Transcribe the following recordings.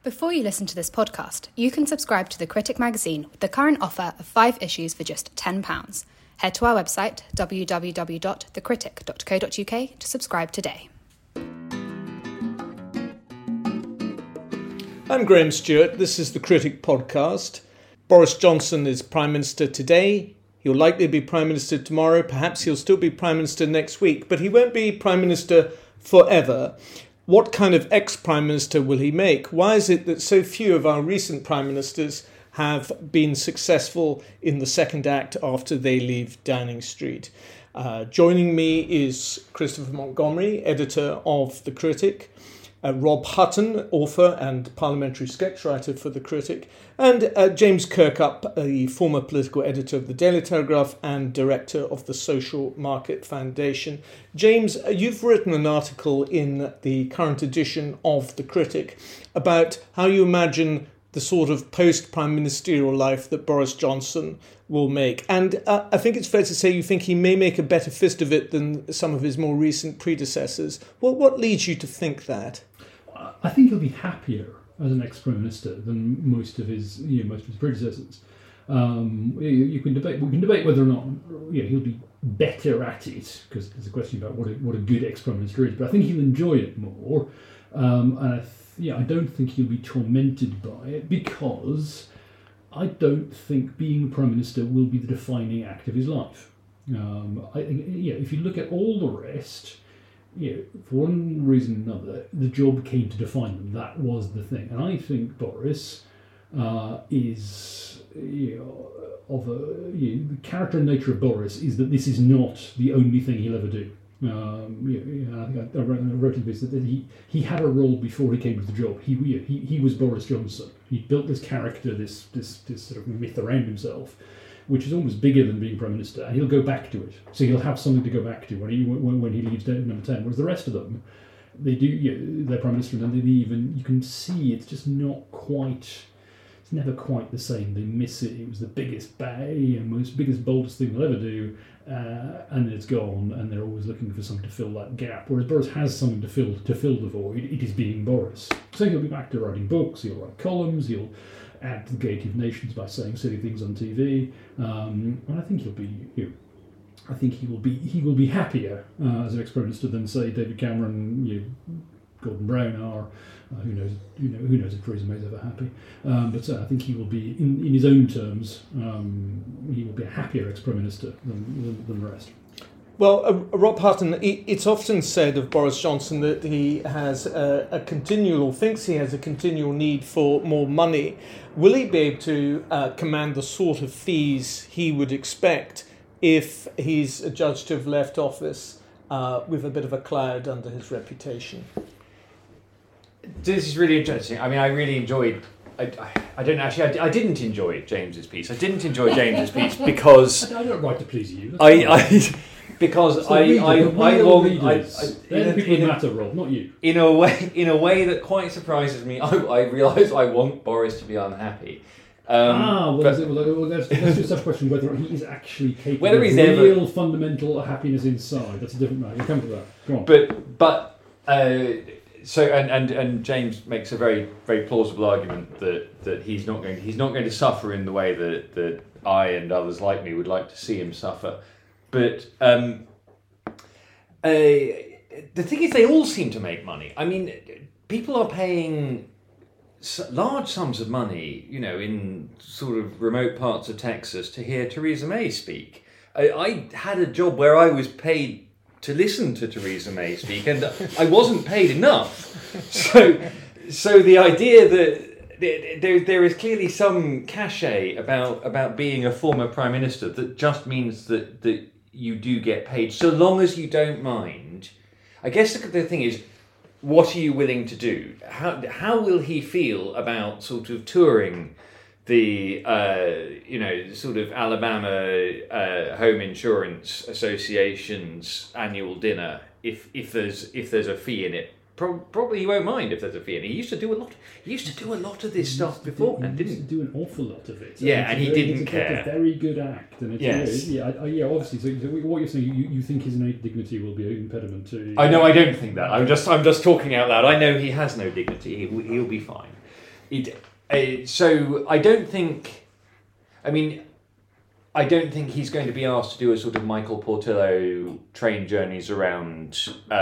Before you listen to this podcast, you can subscribe to The Critic magazine with the current offer of 5 issues for just £10. Head to our website, www.thecritic.co.uk, to subscribe today. I'm Graham Stewart. This is The Critic podcast. Boris Johnson is Prime Minister today. He'll likely be Prime Minister tomorrow. Perhaps he'll still be Prime Minister next week, but he won't be Prime Minister forever. What kind of ex-Prime Minister will he make? Why is it that so few of our recent Prime Ministers have been successful in the second act after they leave Downing Street? Joining me is Christopher Montgomery, editor of The Critic, Rob Hutton, author and parliamentary sketch writer for The Critic, and James Kirkup, the former political editor of The Daily Telegraph and director of the Social Market Foundation. James, you've written an article in the current edition of The Critic about how you imagine the sort of post-prime ministerial life that Boris Johnson will make. And I think it's fair to say you think he may make a better fist of it than some of his more recent predecessors. Well, what leads you to think that? I think he'll be happier as an ex-prime minister than most of his predecessors. We can debate whether or not he'll be better at it, because there's a question about what a good ex-prime minister is. But I think he'll enjoy it more, and I don't think he'll be tormented by it, because I don't think being prime minister will be the defining act of his life. If you look at all the rest, for one reason or another, the job came to define them. That was the thing. And I think Boris is, the character and nature of Boris is that this is not the only thing he'll ever do. I think I wrote in this that he had a role before he came to the job. He was Boris Johnson. He built this character, this sort of myth around himself, which is almost bigger than being Prime Minister, and he'll go back to it. So he'll have something to go back to when he leaves number 10. Whereas the rest of them, they do, they're Prime Minister, and then they leave, and you can see it's just not quite, it's never quite the same. They miss it. It was the biggest biggest, boldest thing they'll ever do, and then it's gone, and they're always looking for something to fill that gap. Whereas Boris has something to fill the void. It is being Boris. So he'll be back to writing books, he'll write columns, he'll add to the gaiety of nations by saying silly things on TV, and I think he will be happier as an ex-prime minister than, say, David Cameron, Gordon Brown are. Who knows if Theresa May's ever happy? But I think he will be, in his own terms, he will be a happier ex-prime minister than the rest. Well, Rob Hutton, it's often said of Boris Johnson that he has thinks he has a continual need for more money. Will he be able to command the sort of fees he would expect if he's judged to have left office with a bit of a cloud under his reputation? This is really interesting. I mean, I really enjoyed... I didn't enjoy James's piece. I didn't enjoy James's piece because... I don't write to please you. Because people matter, Rob, not you. In a way that quite surprises me, I realise I want Boris to be unhappy. Let's just have a question whether he is actually capable of real fundamental happiness inside. That's a different matter. We'll come to that. Go on. And James makes a very, very plausible argument that he's not going to suffer in the way that I and others like me would like to see him suffer. But the thing is, they all seem to make money. I mean, people are paying large sums of money, in sort of remote parts of Texas to hear Theresa May speak. I had a job where I was paid to listen to Theresa May speak, and I wasn't paid enough. So the idea that there is clearly some cachet about being a former Prime Minister that just means that you do get paid, so long as you don't mind. I guess the thing is, what are you willing to do? How will he feel about sort of touring the sort of Alabama Home Insurance Association's annual dinner if there's a fee in it? Probably he won't mind if there's a fee in it. He used to do a lot of this stuff before, and didn't. He used to do an awful lot of it. Yeah, and he didn't care. It's a very good act, and obviously. So what you're saying, you think his innate dignity will be an impediment to? I know, I don't think that. I'm just talking out loud. I know he has no dignity. He'll be fine. So I don't think. I mean, I don't think he's going to be asked to do a sort of Michael Portillo train journeys around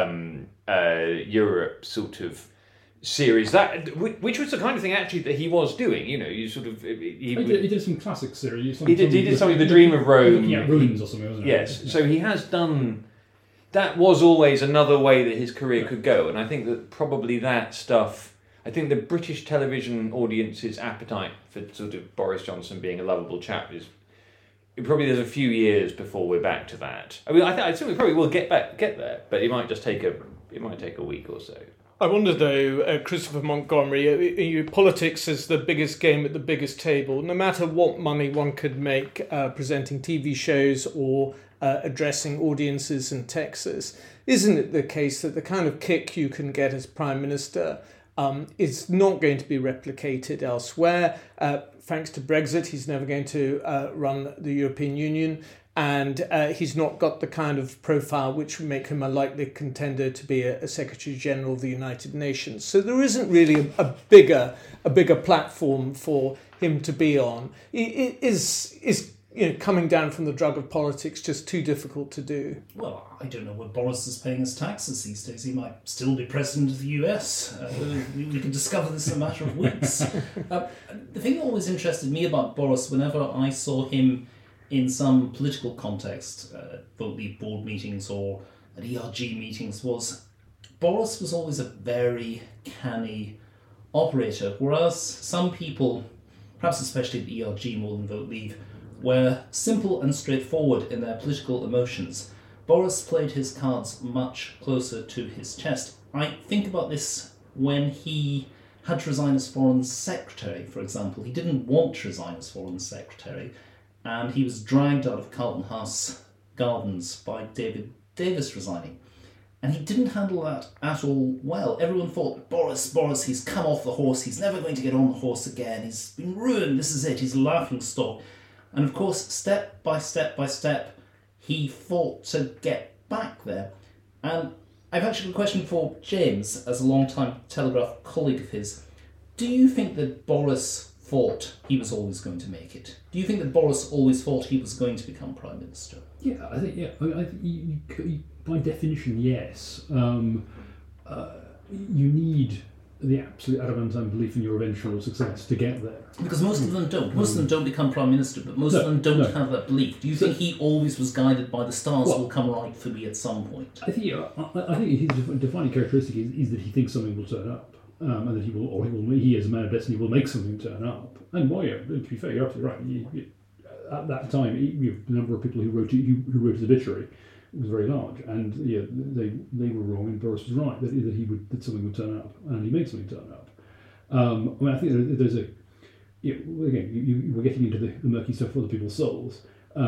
Europe sort of series, which was the kind of thing actually that he was doing. You sort of he did some classic series. He did something, The Dream of Rome. Yeah, Ruins or something, wasn't it? Yes, so he has done. That was always another way that his career could go, and I think that probably that stuff. I think the British television audience's appetite for sort of Boris Johnson being a lovable chap is. Probably there's a few years before we're back to that. I mean, I think we probably will get there, but it might just take a week or so. I wonder, though, Christopher Montgomery, politics is the biggest game at the biggest table. No matter what money one could make presenting TV shows or addressing audiences in Texas, isn't it the case that the kind of kick you can get as Prime Minister is not going to be replicated elsewhere? Thanks to Brexit, he's never going to run the European Union. And he's not got the kind of profile which would make him a likely contender to be a Secretary General of the United Nations. So there isn't really a bigger platform for him to be on. Is coming down from the drug of politics just too difficult to do? Well, I don't know where Boris is paying his taxes these days. He might still be president of the US. We can discover this in a matter of weeks. The thing that always interested me about Boris, whenever I saw him in some political context, vote leave board meetings or at ERG meetings, was Boris was always a very canny operator, whereas some people, perhaps especially at ERG more than vote leave, were simple and straightforward in their political emotions. Boris played his cards much closer to his chest. I think about this when he had to resign as Foreign Secretary, for example. He didn't want to resign as Foreign Secretary, and he was dragged out of Carlton House Gardens by David Davis resigning. And he didn't handle that at all well. Everyone thought, Boris, he's come off the horse, he's never going to get on the horse again, he's been ruined, this is it, he's a laughing stock. And of course, step by step by step, he fought to get back there. And I've actually got a question for James, as a long-time Telegraph colleague of his. Do you think that Boris thought he was always going to make it? Do you think that Boris always thought he was going to become Prime Minister? Yeah, I think, I think you, by definition, yes. You need the absolute adamantine belief in your eventual success to get there. Because most of them don't. Most of them don't become Prime Minister, but most of them don't have that belief. Do you think he always was guided by the stars will come right for me at some point? I think his defining characteristic is that he thinks something will turn up. And that he as a man of destiny will make something turn up. And to be fair, you're absolutely right. At that time, the number of people who wrote his obituary was very large, and they were wrong, and Boris was right that something would turn up, and he made something turn up. I think there's again, we're getting into the murky stuff for other people's souls.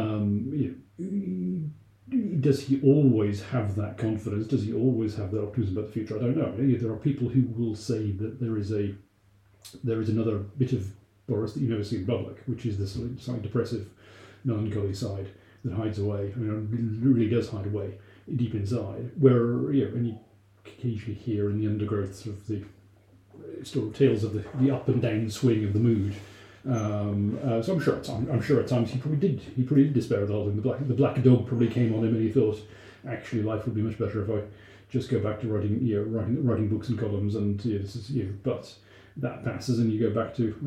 Does he always have that confidence? Does he always have that optimism about the future? I don't know. There are people who will say that there is another bit of Boris that you never see in public, which is this slightly depressive, melancholy side that hides away. I mean, it really does hide away deep inside, where and you occasionally hear in the undergrowth of the sort of tales of the up and down swing of the mood. So I'm sure at times he probably did despair of the whole thing. The black dog probably came on him, and he thought, actually, life would be much better if I just go back to writing books and columns, and this is But that passes, and you go back to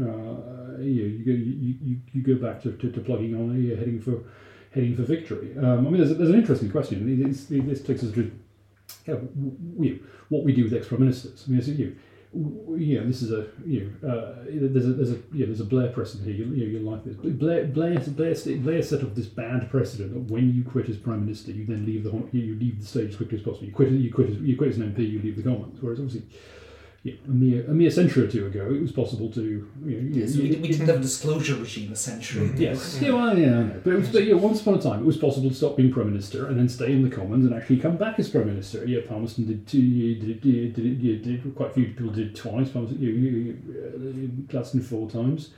you go back to plugging on, heading for victory. There's an interesting question. This takes us to what we do with ex-prime ministers. This is there's a Blair precedent here. You like this. Blair set up this bad precedent that when you quit as Prime Minister, you then leave the stage as quickly as possible. You quit as an MP, you leave the Commons. Whereas obviously, a mere century or two ago, it was possible to. We didn't have a disclosure regime a century ago. Yes, I know. But once upon a time, it was possible to stop being Prime Minister and then stay in the Commons and actually come back as Prime Minister. Palmerston did quite a few people did twice. Gladstone 4 times.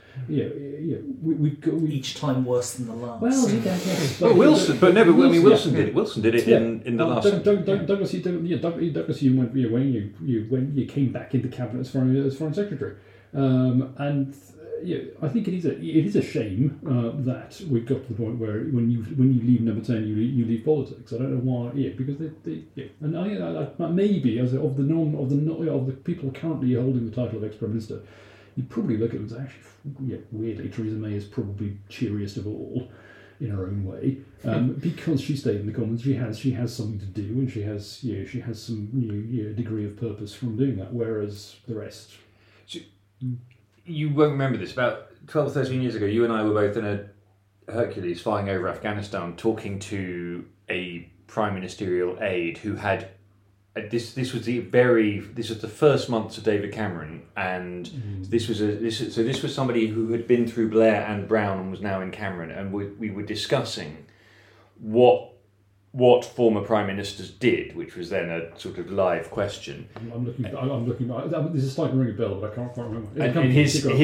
Each time worse than the last. Well, Wilson, Wilson did it. Wilson did it in the last. Douglas, when you came back into cabinet as foreign secretary, I think it is a shame that we've got to the point where when you leave Number 10, you leave politics. I don't know why. Yeah, because and I maybe as of the people currently holding the title of ex-prime minister, you'd probably look at it as actually weirdly Theresa May is probably cheeriest of all in her own way, because she stayed in the Commons. She has something to do, and she has some degree of purpose from doing that. Whereas the rest. You won't remember this. About 12, 13 years ago, you and I were both in a Hercules flying over Afghanistan, talking to a prime ministerial aide who had this was the first months of David Cameron, and this was somebody who had been through Blair and Brown and was now in Cameron, and we were discussing what former prime ministers did, which was then a sort of live question. I'm looking. This is starting to ring a bell, but I can't remember. And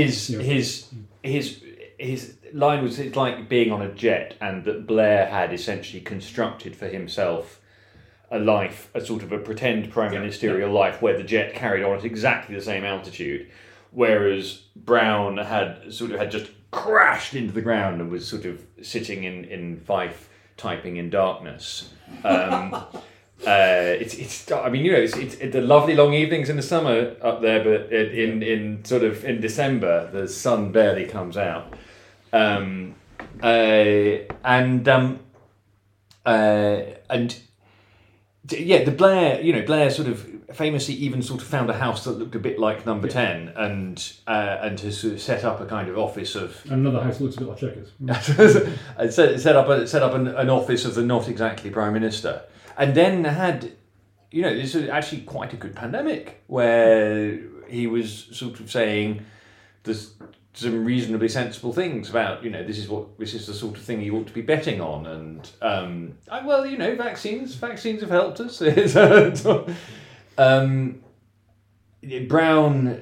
his line was, it's like being on a jet, and that Blair had essentially constructed for himself a life, a sort of a pretend prime ministerial life, where the jet carried on at exactly the same altitude, whereas Brown had just crashed into the ground and was sort of sitting in Fife typing in darkness. It's the lovely long evenings in the summer up there, but in December the sun barely comes out. The Blair sort of famously even sort of found a house that looked a bit like Number 10, and has sort of set up a kind of office of another house that looks a bit like Chequers. set up an office of the not exactly prime minister, and then had this was actually quite a good pandemic where he was sort of saying there's some reasonably sensible things about this is the sort of thing you ought to be betting on, and vaccines have helped us. Brown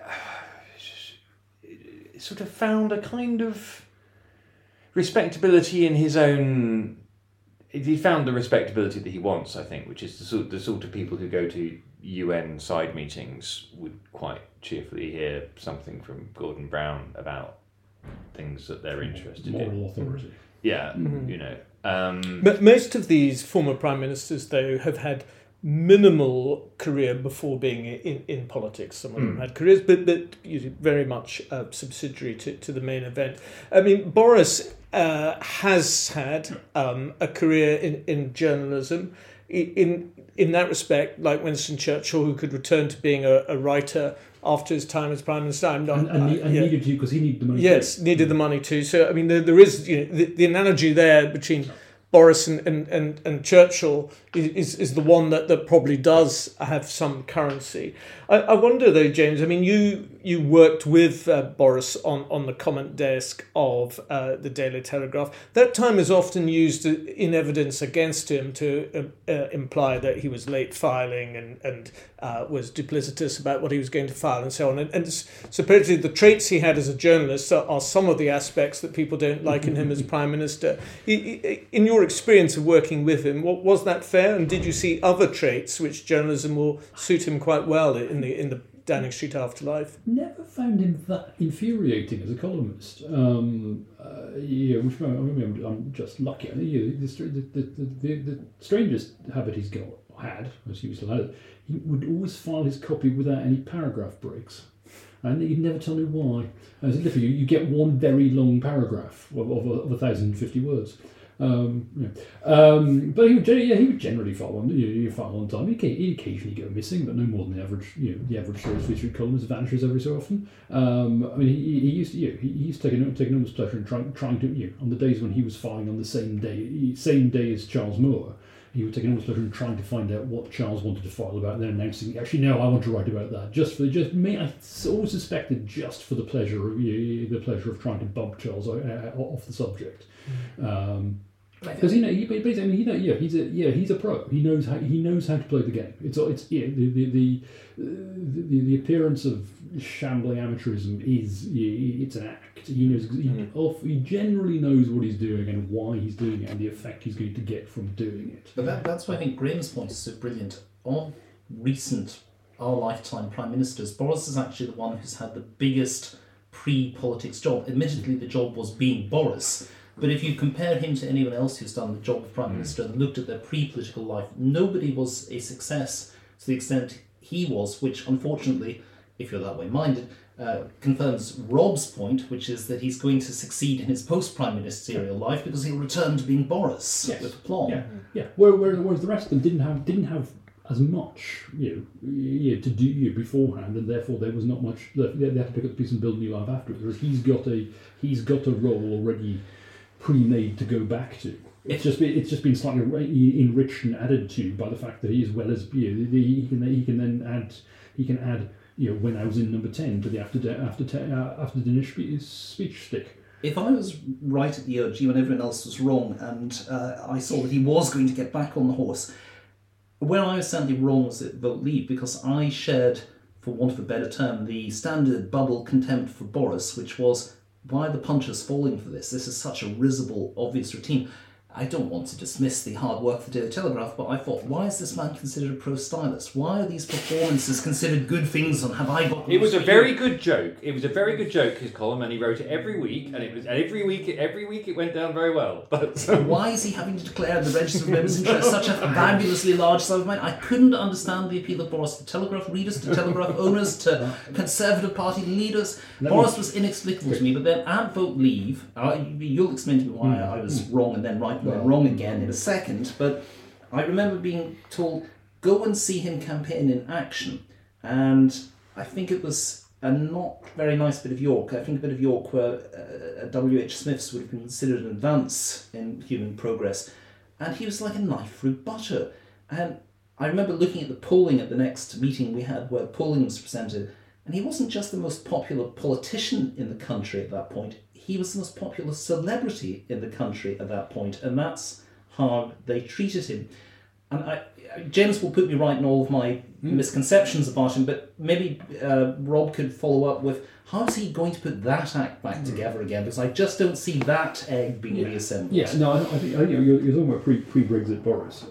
sort of found a kind of respectability in his own. He found the respectability that he wants, I think, which is the sort of people who go to UN side meetings would quite cheerfully hear something from Gordon Brown about things that they're interested in. Moral authority. Yeah, But most of these former prime ministers, though, have had minimal career before being in politics. Some of them had careers, but very much subsidiary to the main event. I mean, Boris has had a career in journalism. In that respect, like Winston Churchill, who could return to being a writer after his time as prime minister, needed to, because he needed the money. Yes, needed the money too. So I mean, there is the analogy there between Boris and Churchill is the one that probably does have some currency. I wonder though, James. I mean, you worked with Boris on the comment desk of the Daily Telegraph. That time is often used in evidence against him to imply that he was late filing and was duplicitous about what he was going to file and so on. And supposedly the traits he had as a journalist are some of the aspects that people don't like in him as prime minister. In your experience of working with him, was that fair? And did you see other traits which journalism will suit him quite well in the Downing Street afterlife? Never found him that infuriating as a columnist. Which I'm just lucky. The strangest habit he's had, as he used to have it, he would always file his copy without any paragraph breaks. And he'd never tell me why. As literally, you get one very long paragraph of 1,050 words. But he would generally file on time. He'd occasionally go missing, but no more than the average. The average series featured columnist vanishes every so often. He used to take enormous pleasure in trying to on the days when he was filing on the same day as Charles Moore. He would take enormous pleasure in trying to find out what Charles wanted to file about, and then announcing, actually, no, I want to write about that. I always suspected just for the pleasure of trying to bump Charles off the subject. Because he's a pro. He knows how to play the game. The appearance of shambling amateurism it's an act. He generally knows what he's doing and why he's doing it and the effect he's going to get from doing it. But that's why I think Graham's point is so brilliant. Of recent our lifetime prime ministers, Boris is actually the one who's had the biggest pre-politics job. Admittedly, the job was being Boris, but if you compare him to anyone else who's done the job of prime minister and looked at their pre-political life, nobody was a success to the extent he was, which unfortunately, if you're that way minded, confirms Rob's point, which is that he's going to succeed in his post-prime ministerial life because he'll return to being Boris with aplomb. Yeah. Whereas the rest of them didn't have as much to do beforehand, and therefore there was not much. They had to pick up the piece and build a new life afterwards. Whereas he's got a role already pre-made to go back to. It's just been slightly enriched and added to by the fact that he, as well as he can add when I was in number 10 to the after dinner speech stick. If I was right at the OG when everyone else was wrong, and I saw that he was going to get back on the horse, where I was sadly wrong was at Vote Leave, because I shared, for want of a better term, the standard bubble contempt for Boris, which was, why are the punchers falling for this? This is such a risible, obvious routine. I don't want to dismiss the hard work of the Daily Telegraph, but I thought, why is this man considered a pro-stylist? Why are these performances considered good things, and have I got... It was a very good joke. It was a very good joke, his column, and he wrote it every week, and every week it went down very well. But why is he having to declare the register of members' interest such a fabulously large sum of money? I couldn't understand the appeal of Boris to Telegraph readers, to Telegraph owners, to Conservative Party leaders. Boris was inexplicable to me, but then at Vote Leave, you'll explain to me why I was wrong and then right and then wrong again in a second, but I remember being told, go and see him campaign in action, and I think it was a not very nice bit of York. I think a bit of York where W.H. Smith's would have been considered an advance in human progress, and he was like a knife through butter. And I remember looking at the polling at the next meeting we had where polling was presented, and he wasn't just the most popular politician in the country at that point, he was the most popular celebrity in the country at that point, and that's how they treated him. And James will put me right in all of my misconceptions about him, but maybe Rob could follow up with, how is he going to put that act back together again? Because I just don't see that egg being reassembled. Yeah, no, I think you're talking about pre-Brexit Boris,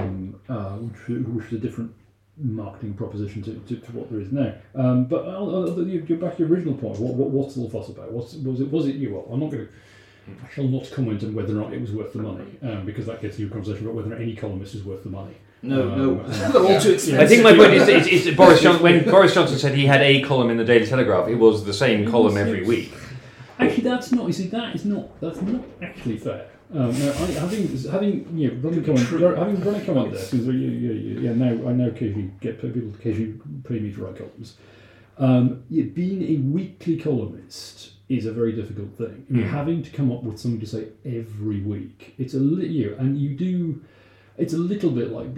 which is a different marketing proposition to what there is now. But you're back to your original point. What's all the fuss about? Was it you? Well, I'm not going to. I shall not comment on whether or not it was worth the money, because that gets you a conversation about whether any columnist is worth the money. No. They're all too expensive. I think my point is Boris Johnson. When Boris Johnson said he had a column in the Daily Telegraph, it was the same column every week. Actually, that's not. You see, that's not actually fair. Now, having run a comment there, because I now occasionally get people occasionally pay me to write columns. Being a weekly columnist is a very difficult thing. Having to come up with something to say every week, it's a and you do. It's a little bit like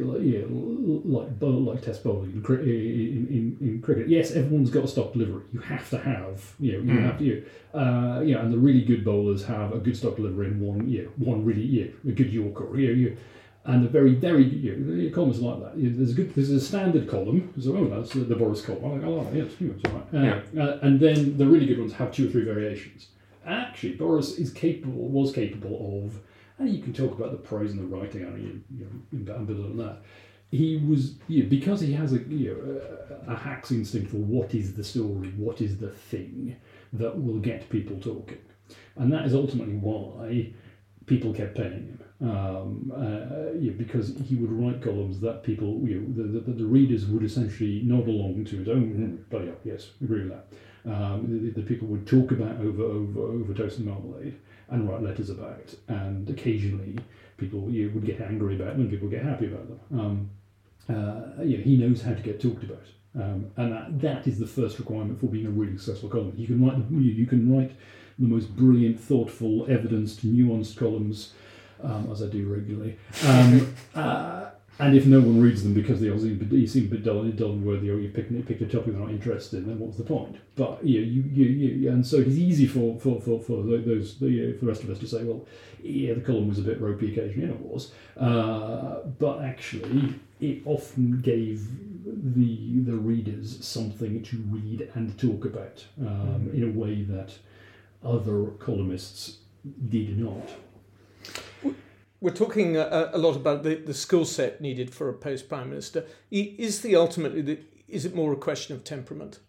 test bowling in cricket. Yes, everyone's got a stock delivery. You have to have, and the really good bowlers have a good stock delivery in one really, a good Yorker, and the very, very, columns like that. There's a standard column. So, that's the Boris column. I like that. Yes, it's all right. And then the really good ones have 2 or 3 variations. Actually, Boris was capable of. And you can talk about the prose and the writing, and on that. He was, because he has a hack's instinct for what is the story, what is the thing that will get people talking, and that is ultimately why people kept paying him. Because he would write columns that people, the readers would essentially nod along to. But yes, agree with that. The people would talk about over toast and marmalade. And write letters about, and occasionally people would get angry about them, and people get happy about them. He knows how to get talked about, and that is the first requirement for being a really successful columnist. You can write the most brilliant, thoughtful, evidenced, nuanced columns, as I do regularly. And if no one reads them because they seem a bit dull and worthy, or you picked a topic they're not interested in, then what's the point? But and so it's easy for the rest of us to say, well, the column was a bit ropey occasionally, and it was, but actually it often gave the readers something to read and talk about in a way that other columnists did not. We're talking a lot about the skill set needed for a post-prime minister. Is the ultimately is it more a question of temperament?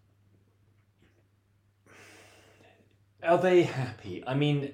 Are they happy? I mean,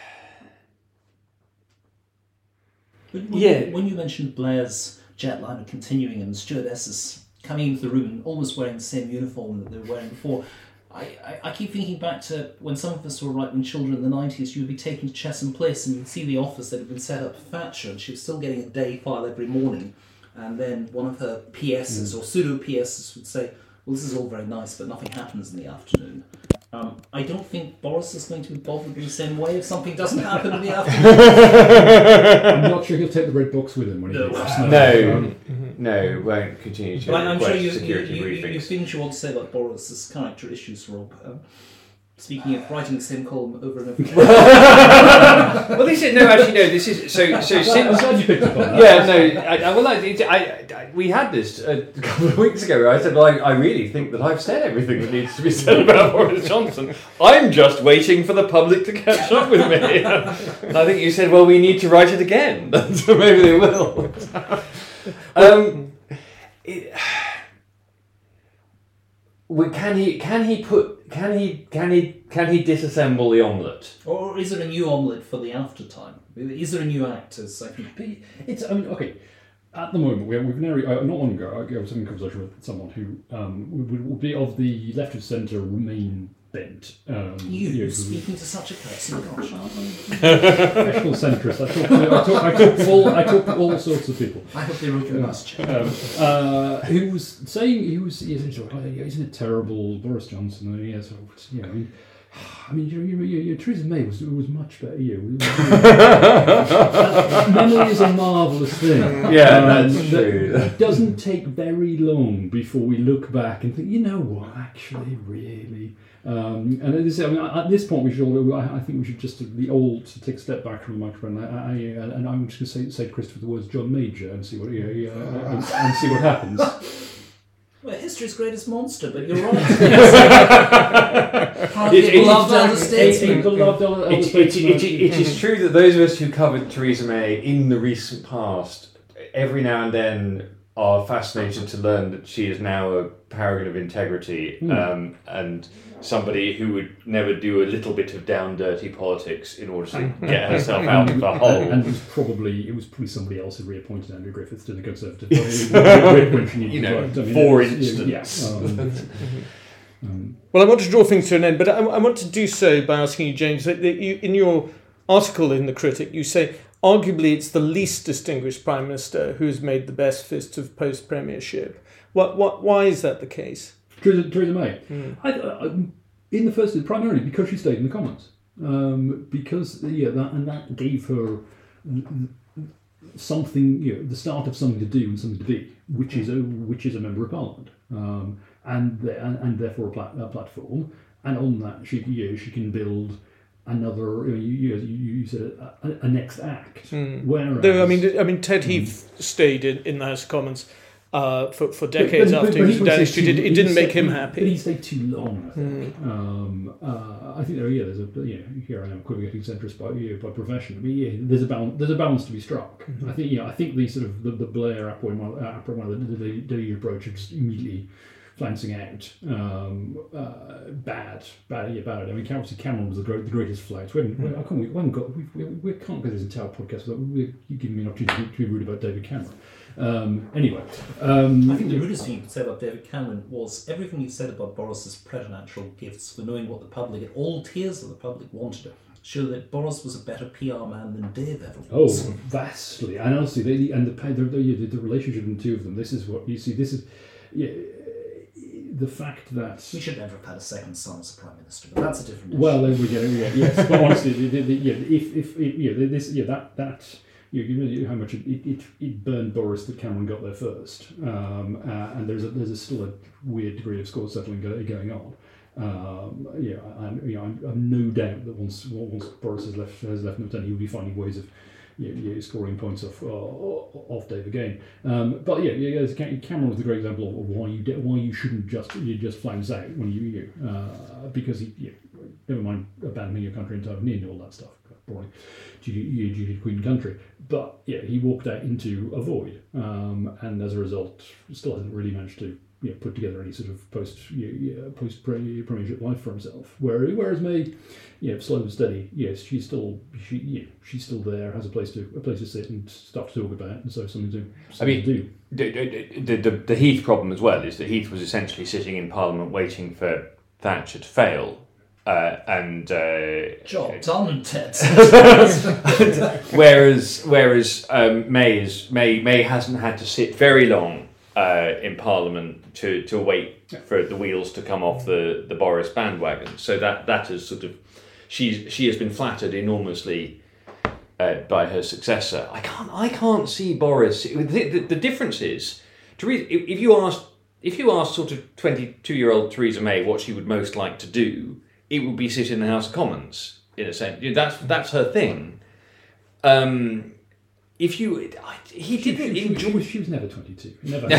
When you mentioned Blair's jetliner continuing and the stewardesses coming into the room and almost wearing the same uniform that they were wearing before, I keep thinking back to when some of us were writing children in the 90s. You would be taken to Chesham Place and you'd see the office that had been set up for Thatcher, and she was still getting a day file every morning. And then one of her PSs or pseudo PSs would say, well, this is all very nice, but nothing happens in the afternoon. I don't think Boris is going to be bothered in the same way if something doesn't happen in the afternoon. I'm not sure he'll take the red box with him when he No, won't continue to But I'm sure request security you briefings. things you want to say about Boris's character issues, Rob. Speaking of writing the same column over and over again. Well, this is so. I'm glad you picked up on that. Yeah, no. We had this a couple of weeks ago. Where I said, "Well, I really think that I've said everything that needs to be said about Boris Johnson. I'm just waiting for the public to catch up with me." And I think you said, "Well, we need to write it again." So maybe they will. Can he disassemble the omelette? Or is there a new omelette for the after time? Is there a new actors? I think Okay. At the moment, we've not long ago, I was having a conversation with someone who would be of the left of centre Remain bent. Speaking to such a person, gosh. Professional centrist. I talk to all sorts of people. I hope they wrote your last check. Who was saying isn't it terrible, Boris Johnson? I mean, Theresa May was much better. Memory is a marvellous thing. Yeah, that's true. It doesn't take very long before we look back and think, you know what, actually, really. And at this point, I think we should just to take a step back from the microphone. And I'm just going to say to Christopher the words John Major and see what and see what happens. Well, history's greatest monster, but you're right. People loved elder statesmen. It is true that those of us who covered Theresa May in the recent past, every now and then are fascinated to learn that she is now a paragon of integrity and somebody who would never do a little bit of down dirty politics in order to get herself out of the hole. And it was probably somebody else who reappointed Andrew Griffiths to the Conservative Party when she needed to vote. For instance. Well, I want to draw things to an end, but I want to do so by asking you, James, that in your article in The Critic, you say, arguably it's the least distinguished Prime Minister who has made the best fist of post-premiership. Why is that the case? Theresa May. In the first, primarily because she stayed in the Commons. Because that gave her something, the start of something to do and something to be, which is a member of Parliament, and therefore a platform. And on that, she can build another. You said a next act. Whereas, though, I mean, Ted Heath stayed in the House of Commons for decades after he was banished. It didn't make him happy. But he stayed too long, I think. I think there's here I am equivocating centrist by profession. I mean, there's a balance to be struck. I think the sort of the Blair the Daily approach of just immediately flancing out, bad. I mean, obviously Cameron was the greatest flouts. We can't get this entire podcast without you giving me an opportunity to be rude about David Cameron. Anyway, I think the rudest thing you could say about David Cameron was everything you said about Boris's preternatural gifts for knowing what the public, at all tiers of the public, wanted to show that Boris was a better PR man than Dave ever was. Oh, vastly. And honestly, the relationship between the two of them. This is what you see. This is the fact that we should never have had a second son as a prime minister, but that's a different issue. Well, then we get it. Yes, but honestly, how much it burned Boris that Cameron got there first, and there's still a weird degree of score settling going on. I'm no doubt that once Boris has left Northampton, he'll be finding ways of scoring points off Dave again. But Cameron was the great example of why you shouldn't just flounce out when you because he never mind abandoning your country entirely and all that stuff. Boring, duty to Queen Country. But he walked out into a void, and as a result, still hasn't really managed to put together any sort of post premiership life for himself. Whereas May, slow and steady. Yes, she's still there, has a place to sit and stuff to talk about, and so something to do. The Heath problem as well is that Heath was essentially sitting in Parliament waiting for Thatcher to fail. Job done and Ted. whereas May hasn't had to sit very long in Parliament to wait for the wheels to come off the Boris bandwagon. So that has sort of she has been flattered enormously by her successor. I can't see Boris. The difference is, if you ask sort of 22-year-old Theresa May what she would most like to do, it would be sit in the House of Commons, in a sense. That's her thing. She was never 22. Never.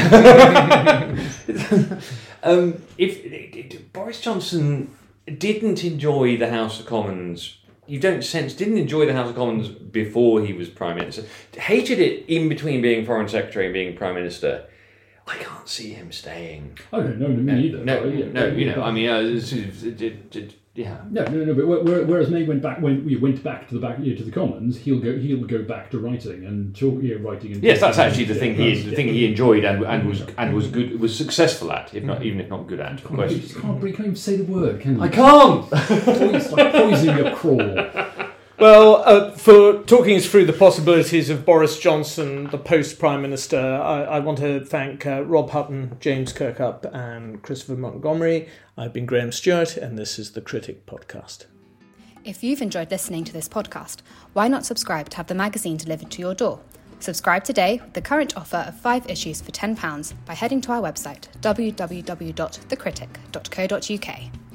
If Boris Johnson didn't enjoy the House of Commons, didn't enjoy the House of Commons before he was Prime Minister, hated it in between being Foreign Secretary and being Prime Minister, I can't see him staying. Oh no, me neither. But whereas May went back to the Commons, he'll go back to writing and writing. And yes, that's actually the thing he enjoyed and was successful at, even if not good at. You just can't even say the word, can you? I can't. It's like poisoning your crawl. Well, for talking us through the possibilities of Boris Johnson, the post-Prime Minister, I want to thank Rob Hutton, James Kirkup and Christopher Montgomery. I've been Graham Stewart, and this is the Critic Podcast. If you've enjoyed listening to this podcast, why not subscribe to have the magazine delivered to your door? Subscribe today with the current offer of 5 issues for £10 by heading to our website, www.thecritic.co.uk.